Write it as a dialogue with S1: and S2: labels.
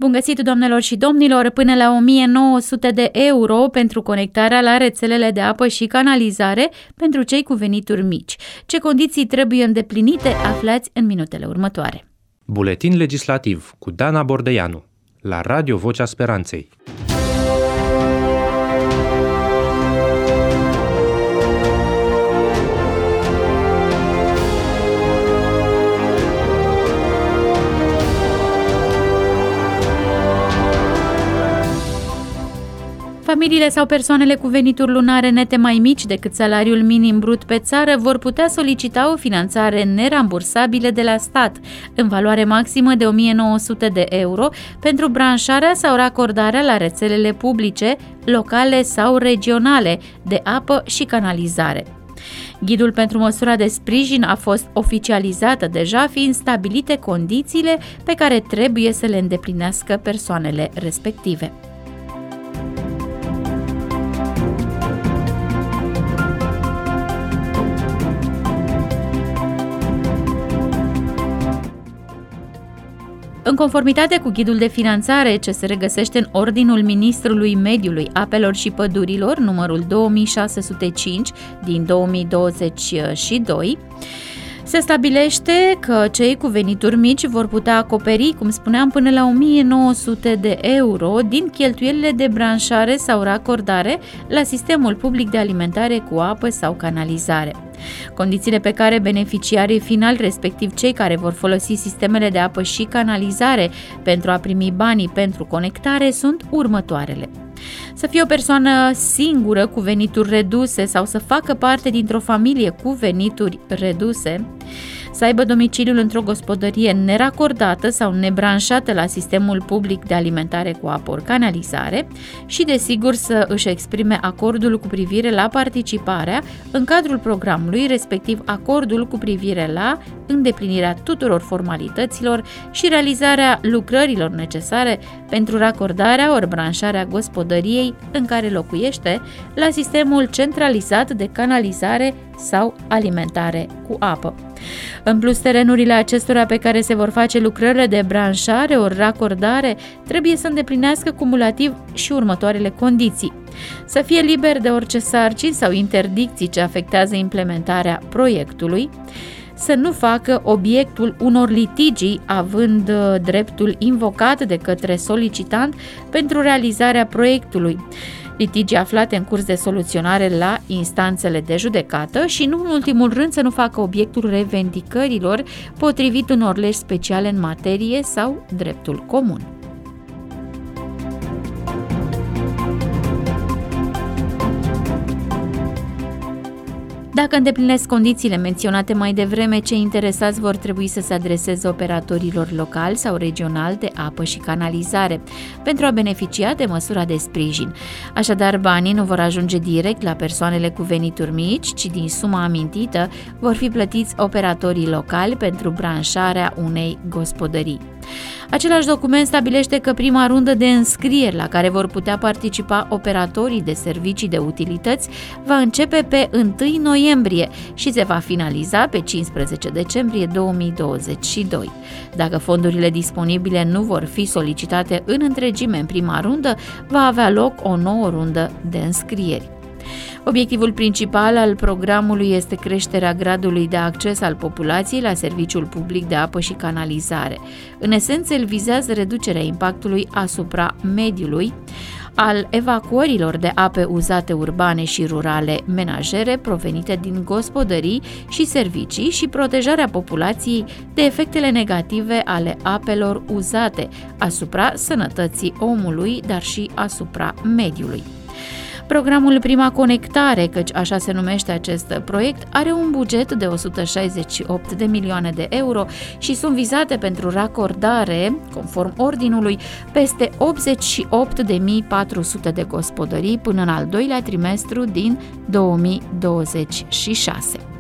S1: Bun găsit, doamnelor și domnilor! Până la 1900 de euro pentru conectarea la rețelele de apă și canalizare pentru cei cu venituri mici. Ce condiții trebuie îndeplinite, aflați în minutele următoare.
S2: Buletin legislativ cu Dana Bordeianu la Radio Vocea Speranței.
S1: Familiile sau persoanele cu venituri lunare nete mai mici decât salariul minim brut pe țară vor putea solicita o finanțare nerambursabilă de la stat, în valoare maximă de 1900 de euro, pentru branșarea sau racordarea la rețelele publice, locale sau regionale de apă și canalizare. Ghidul pentru măsura de sprijin a fost oficializată deja, fiind stabilite condițiile pe care trebuie să le îndeplinească persoanele respective. În conformitate cu ghidul de finanțare ce se regăsește în Ordinul Ministrului Mediului, Apelor și Pădurilor, numărul 2605 din 2022, se stabilește că cei cu venituri mici vor putea acoperi, cum spuneam, până la 1900 de euro din cheltuielile de branșare sau racordare la sistemul public de alimentare cu apă sau canalizare. Condițiile pe care beneficiarii finali, respectiv cei care vor folosi sistemele de apă și canalizare pentru a primi banii pentru conectare, sunt următoarele. Să fie o persoană singură cu venituri reduse sau să facă parte dintr-o familie cu venituri reduse, să aibă domiciliul într-o gospodărie neracordată sau nebranșată la sistemul public de alimentare cu apă ori canalizare și, desigur, să își exprime acordul cu privire la participarea în cadrul programului, respectiv acordul cu privire la îndeplinirea tuturor formalităților și realizarea lucrărilor necesare pentru racordarea ori branșarea gospodăriei în care locuiește la sistemul centralizat de canalizare sau alimentare cu apă. În plus, terenurile acestora pe care se vor face lucrările de branșare ori racordare trebuie să îndeplinească cumulativ și următoarele condiții: să fie liber de orice sarcini sau interdicții ce afectează implementarea proiectului, să nu facă obiectul unor litigii având dreptul invocat de către solicitant pentru realizarea proiectului, litigii aflate în curs de soluționare la instanțele de judecată și, nu în ultimul rând, să nu facă obiectul revendicărilor potrivit unor legi speciale în materie sau dreptul comun. Dacă îndeplinesc condițiile menționate mai devreme, cei interesați vor trebui să se adreseze operatorilor locali sau regionali de apă și canalizare pentru a beneficia de măsura de sprijin. Așadar, banii nu vor ajunge direct la persoanele cu venituri mici, ci din suma amintită vor fi plătiți operatorii locali pentru branșarea unei gospodării. Același document stabilește că prima rundă de înscrieri la care vor putea participa operatorii de servicii de utilități va începe pe 1 noiembrie și se va finaliza pe 15 decembrie 2022. Dacă fondurile disponibile nu vor fi solicitate în întregime în prima rundă, va avea loc o nouă rundă de înscrieri. Obiectivul principal al programului este creșterea gradului de acces al populației la serviciul public de apă și canalizare. În esență, el vizează reducerea impactului asupra mediului, al evacuărilor de ape uzate urbane și rurale menajere provenite din gospodării și servicii și protejarea populației de efectele negative ale apelor uzate asupra sănătății omului, dar și asupra mediului. Programul Prima Conectare, căci așa se numește acest proiect, are un buget de 168 de milioane de euro și sunt vizate pentru racordare, conform ordinului, peste 88.400 de gospodării până în al doilea trimestru din 2026.